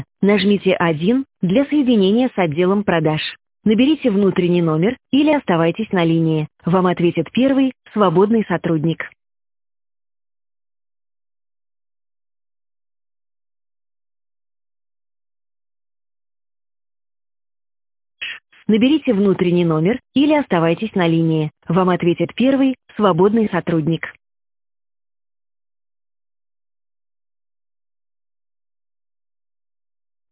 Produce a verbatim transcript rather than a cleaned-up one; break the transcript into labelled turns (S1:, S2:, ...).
S1: Нажмите один для соединения с отделом продаж. Наберите внутренний номер или оставайтесь на линии. Вам ответит первый свободный сотрудник. Наберите внутренний номер или оставайтесь на линии. Вам ответит первый свободный сотрудник.